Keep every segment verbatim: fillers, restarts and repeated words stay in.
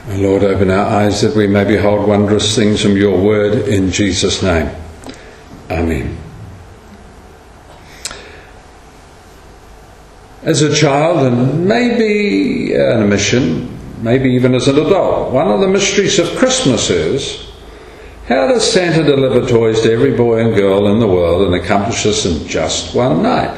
Lord, open our eyes that we may behold wondrous things from your word in Jesus' name. Amen. As a child, and maybe on a mission, maybe even as an adult, one of the mysteries of Christmas is, how does Santa deliver toys to every boy and girl in the world and accomplish this in just one night?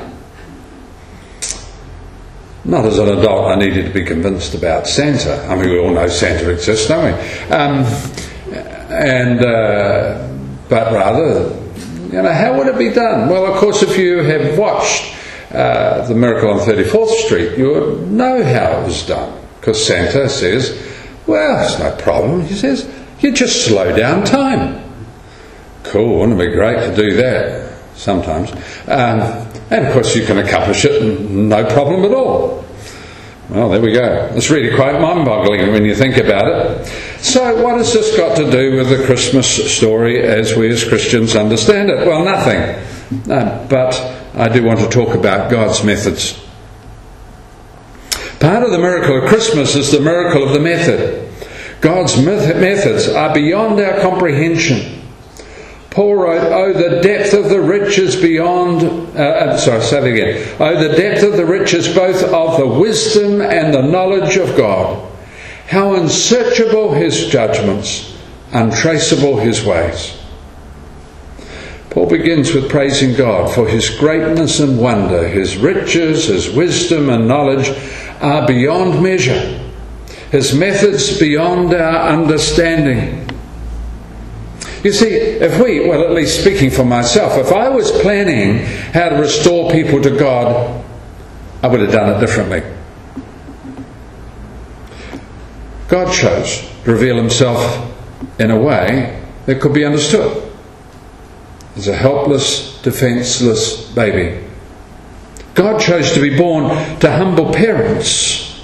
Not as an adult I needed to be convinced about Santa. I mean, we all know Santa exists, don't we? Um, and uh, but rather, you know, how would it be done? Well, of course, if you have watched uh, The Miracle on thirty-fourth Street, you would know how it was done. Because Santa says, well, it's no problem. He says, you just slow down time. Cool, wouldn't it be great to do that sometimes? Um, and of course you can accomplish it and no problem at all. Well, there we go. It's really quite mind-boggling when you think about it. So what has this got to do with the Christmas story as we as Christians understand it? Well, nothing. Uh, but I do want to talk about God's methods. Part of the miracle of Christmas is the miracle of the method. God's methods are beyond our comprehension. Paul wrote, oh, the depth of the riches beyond... Uh, sorry, say that again. Oh, the depth of the riches both of the wisdom and the knowledge of God. How unsearchable his judgments, untraceable his ways. Paul begins with praising God for his greatness and wonder. His riches, his wisdom and knowledge are beyond measure. His methods beyond our understanding. You see, if we, well, at least speaking for myself, if I was planning how to restore people to God, I would have done it differently. God chose to reveal himself in a way that could be understood. As a helpless, defenceless baby. God chose to be born to humble parents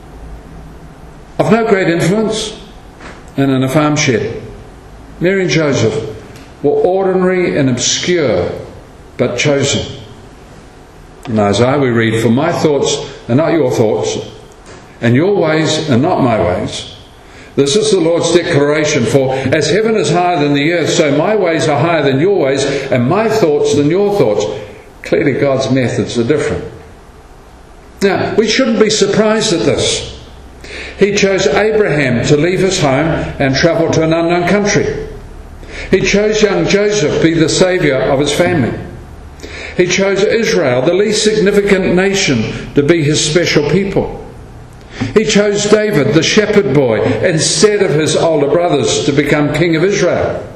of no great influence and in a farm shed. Mary and Joseph were ordinary and obscure, but chosen. In Isaiah we read, for my thoughts are not your thoughts, and your ways are not my ways. This is the Lord's declaration, for as heaven is higher than the earth, so my ways are higher than your ways, and my thoughts than your thoughts. Clearly God's methods are different. Now, we shouldn't be surprised at this. He chose Abraham to leave his home and travel to an unknown country. He chose young Joseph to be the saviour of his family. He chose Israel, the least significant nation, to be his special people. He chose David, the shepherd boy, instead of his older brothers, to become king of Israel.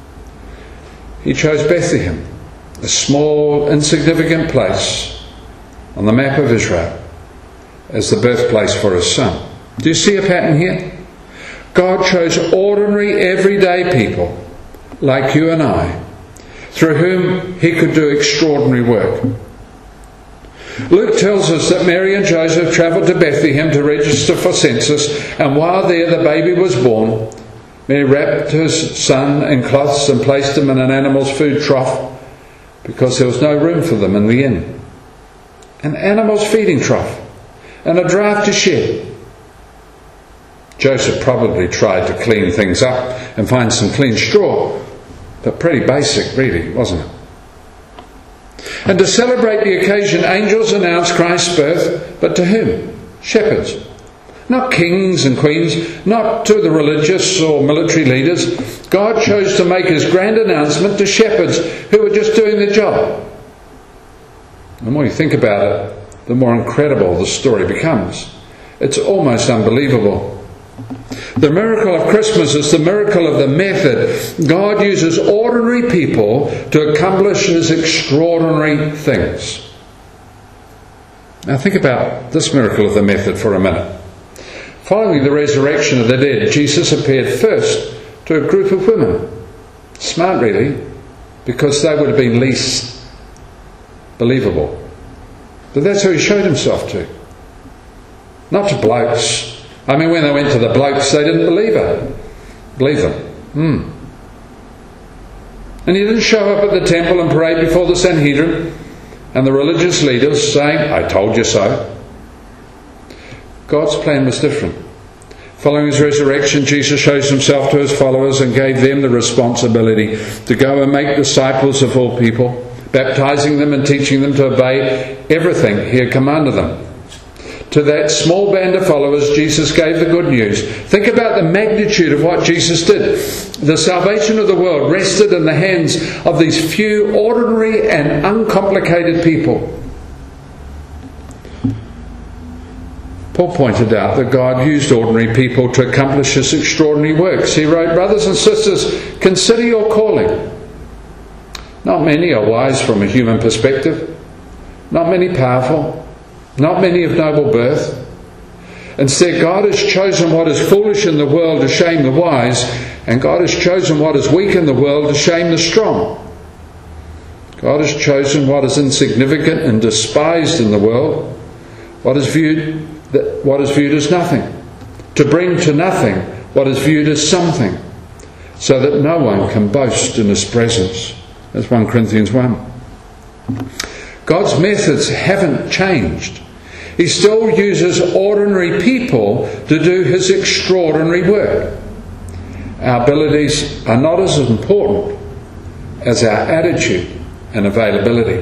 He chose Bethlehem, a small, insignificant place on the map of Israel, as the birthplace for his son. Do you see a pattern here? God chose ordinary, everyday people, like you and I, through whom he could do extraordinary work. Luke tells us that Mary and Joseph travelled to Bethlehem to register for census, and while there the baby was born. Mary wrapped her son in cloths and placed him in an animal's food trough because there was no room for them in the inn. An animal's feeding trough and a draught to shed. Joseph probably tried to clean things up and find some clean straw, but pretty basic really, wasn't it? And to celebrate the occasion, angels announced Christ's birth, but to whom? Shepherds. Not kings and queens, not to the religious or military leaders. God chose to make his grand announcement to shepherds who were just doing their job. The more you think about it, the more incredible the story becomes. It's almost unbelievable. The miracle of Christmas is the miracle of the method. God uses ordinary people to accomplish his extraordinary things. Now think about this miracle of the method for a minute. Following the resurrection of the dead, Jesus appeared first to a group of women. Smart really, because they would have been least believable. But that's who he showed himself to. Not to blokes. I mean, when they went to the blokes, they didn't believe her. Believe them. Hmm. And he didn't show up at the temple and parade before the Sanhedrin and the religious leaders saying, I told you so. God's plan was different. Following his resurrection, Jesus shows himself to his followers and gave them the responsibility to go and make disciples of all people, baptizing them and teaching them to obey everything he had commanded them. To that small band of followers, Jesus gave the good news. Think about the magnitude of what Jesus did. The salvation of the world rested in the hands of these few ordinary and uncomplicated people. Paul pointed out that God used ordinary people to accomplish his extraordinary works. He wrote, "Brothers and sisters, consider your calling. Not many are wise from a human perspective, not many powerful, not many of noble birth. Instead, God has chosen what is foolish in the world to shame the wise, and God has chosen what is weak in the world to shame the strong. God has chosen what is insignificant and despised in the world, what is viewed that what is viewed as nothing, to bring to nothing what is viewed as something, so that no one can boast in his presence." That's First Corinthians one. God's methods haven't changed. He still uses ordinary people to do his extraordinary work. Our abilities are not as important as our attitude and availability.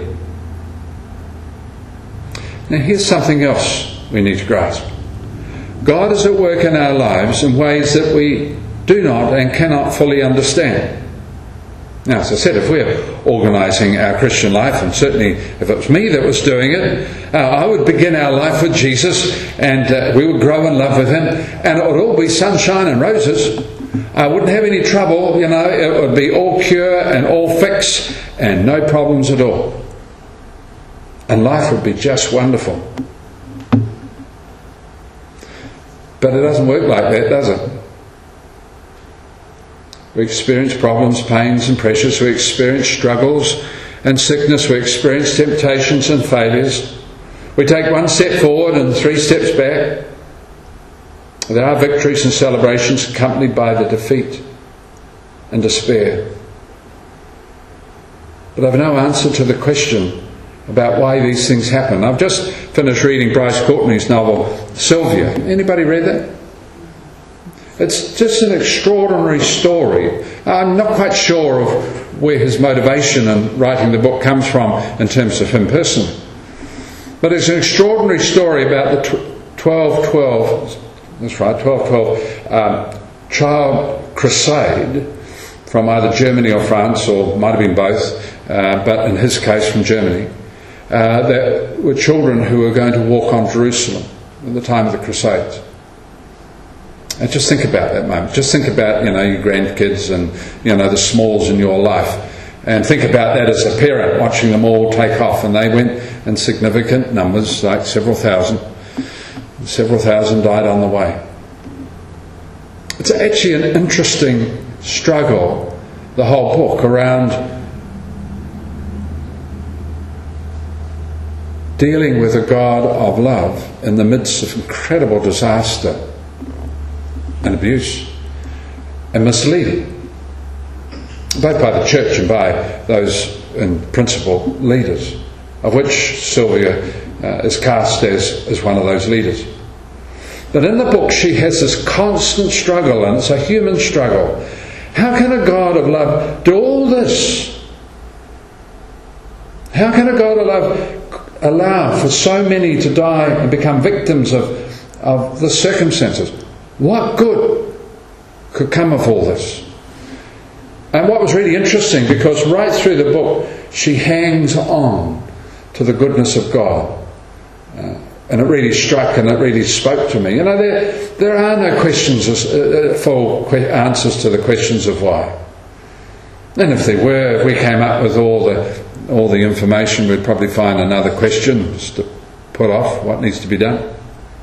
Now here's something else we need to grasp. God is at work in our lives in ways that we do not and cannot fully understand. Now, as I said, if we're organising our Christian life, and certainly if it was me that was doing it, uh, I would begin our life with Jesus, and uh, we would grow in love with him, and it would all be sunshine and roses. I wouldn't have any trouble, you know, it would be all cure and all fix and no problems at all. And life would be just wonderful. But it doesn't work like that, does it? We experience problems, pains and pressures. We experience struggles and sickness. We experience temptations and failures. We take one step forward and three steps back. There are victories and celebrations accompanied by the defeat and despair. But I've no answer to the question about why these things happen. I've just finished reading Bryce Courtney's novel Sylvia. Anybody read that? It's just an extraordinary story. I'm not quite sure of where his motivation in writing the book comes from in terms of him personally. But it's an extraordinary story about the twelve twelve, that's right, twelve twelve um, child crusade from either Germany or France, or might have been both, uh, but in his case from Germany. Uh, there were children who were going to walk on Jerusalem at the time of the Crusades. And just think about that moment. Just think about, you know, your grandkids and, you know, the smalls in your life. And think about that as a parent, watching them all take off. And they went in significant numbers, like several thousand. Several thousand died on the way. It's actually an interesting struggle, the whole book, around dealing with a God of love in the midst of incredible disaster and abuse and misleading, both by the church and by those in principle leaders, of which Sylvia uh, is cast as, as one of those leaders. But in the book she has this constant struggle, and it's a human struggle. How can a God of love do all this? How can a God of love allow for so many to die and become victims of, of the circumstances? What good could come of all this? And what was really interesting, because right through the book she hangs on to the goodness of God. Uh, and it really struck and it really spoke to me. You know, there, there are no questions, uh, full que- answers to the questions of why. And if there were, if we came up with all the all the information, we'd probably find another question just to put off what needs to be done.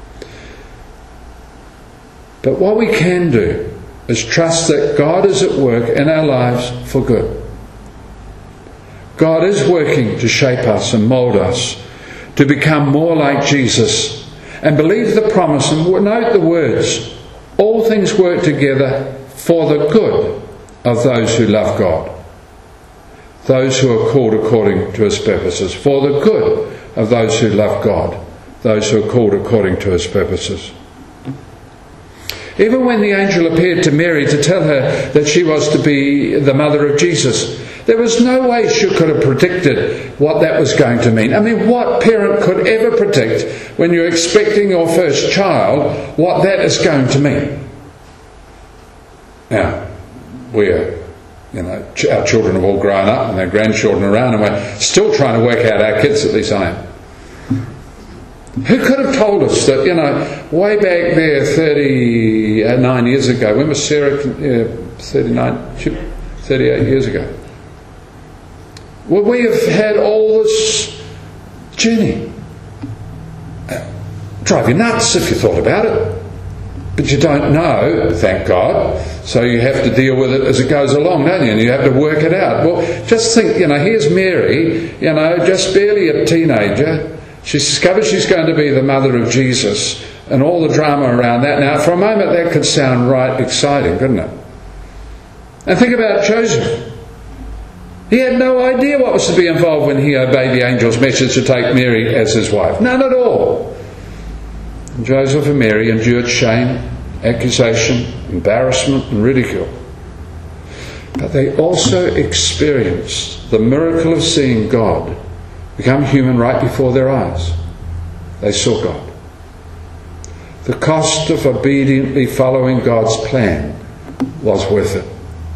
But what we can do is trust that God is at work in our lives for good. God is working to shape us and mould us to become more like Jesus, and believe the promise and note the words, all things work together for the good of those who love God, those who are called according to his purposes, for the good of those who love God, those who are called according to his purposes. Even when the angel appeared to Mary to tell her that she was to be the mother of Jesus, there was no way she could have predicted what that was going to mean. I mean, what parent could ever predict when you're expecting your first child what that is going to mean? Now, we're, you know, our children have all grown up and their grandchildren are around, and we're still trying to work out our kids, at least I am. Who could have told us that, you know, way back there thirty-nine years ago, when was Sarah, uh, thirty-nine, thirty-eight years ago, would we have had all this journey? Drive you nuts if you thought about it. But you don't know, thank God, so you have to deal with it as it goes along, don't you? And you have to work it out. Well, just think, you know, here's Mary, you know, just barely a teenager. She discovers she's going to be the mother of Jesus, and all the drama around that. Now, for a moment, that could sound right exciting, couldn't it? And think about Joseph. He had no idea what was to be involved when he obeyed the angel's message to take Mary as his wife. None at all. And Joseph and Mary endured shame, accusation, embarrassment and ridicule. But they also experienced the miracle of seeing God become human right before their eyes. They saw God. The cost of obediently following God's plan was worth it.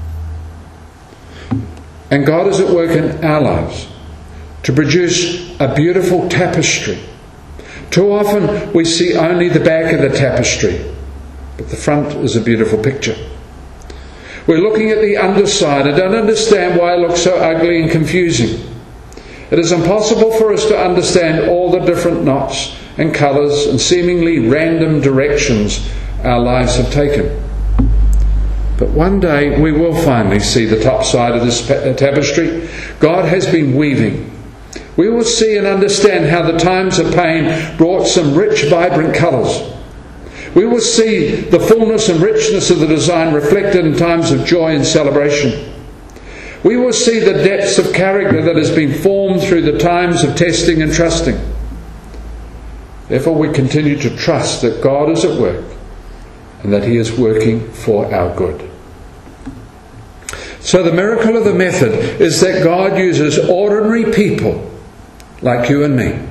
And God is at work in our lives to produce a beautiful tapestry. Too often we see only the back of the tapestry, but the front is a beautiful picture. We're looking at the underside and don't understand why it looks so ugly and confusing. It is impossible for us to understand all the different knots and colours and seemingly random directions our lives have taken. But one day we will finally see the top side of this tapestry. God has been weaving. We will see and understand how the times of pain brought some rich, vibrant colours. We will see the fullness and richness of the design reflected in times of joy and celebration. We will see the depths of character that has been formed through the times of testing and trusting. Therefore, we continue to trust that God is at work and that He is working for our good. So the miracle of the method is that God uses ordinary people like you and me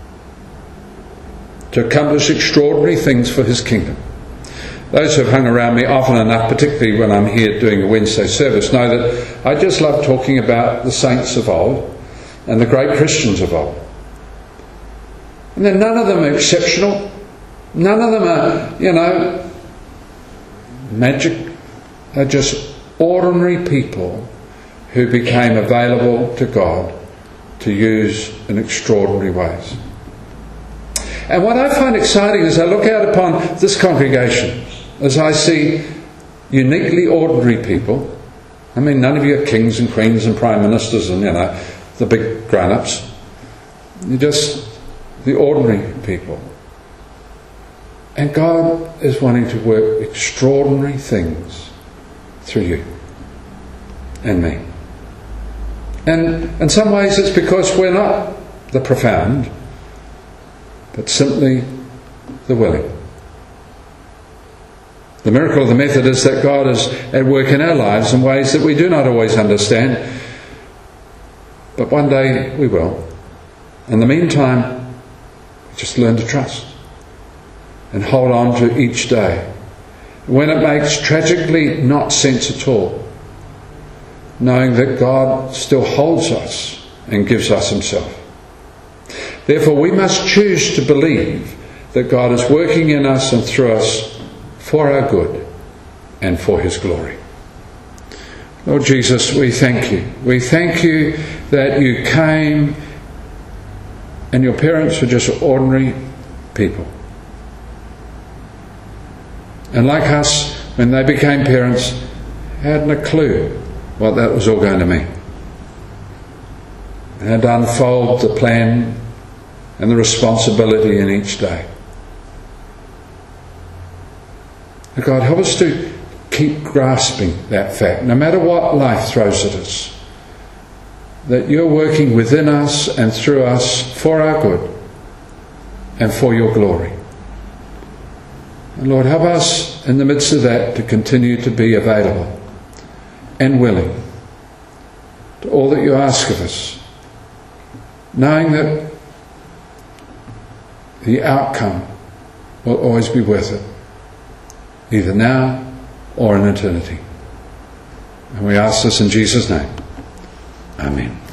to accomplish extraordinary things for His kingdom. Those who have hung around me often enough, particularly when I'm here doing a Wednesday service, know that I just love talking about the saints of old and the great Christians of old. And then none of them are exceptional. None of them are, you know, magic. They're just ordinary people who became available to God to use in extraordinary ways. And what I find exciting is I look out upon this congregation as I see uniquely ordinary people. I mean, none of you are kings and queens and prime ministers and, you know, the big grown-ups. You're just the ordinary people. And God is wanting to work extraordinary things through you and me. And in some ways it's because we're not the profound, but simply the willing. The miracle of the method is that God is at work in our lives in ways that we do not always understand, but one day we will. In the meantime, just learn to trust and hold on to each day. When it makes tragically not sense at all, knowing that God still holds us and gives us Himself. Therefore, we must choose to believe that God is working in us and through us for our good and for His glory. Lord Jesus, we thank You. We thank You that You came and Your parents were just ordinary people. And like us, when they became parents, hadn't a clue what that was all going to mean. They had to unfold the plan and the responsibility in each day. And God, help us to keep grasping that fact, no matter what life throws at us, that You're working within us and through us for our good and for Your glory. And Lord, help us in the midst of that to continue to be available and willing to all that you ask of us, knowing that the outcome will always be worth it, either now or in eternity. And we ask this in Jesus' name. Amen.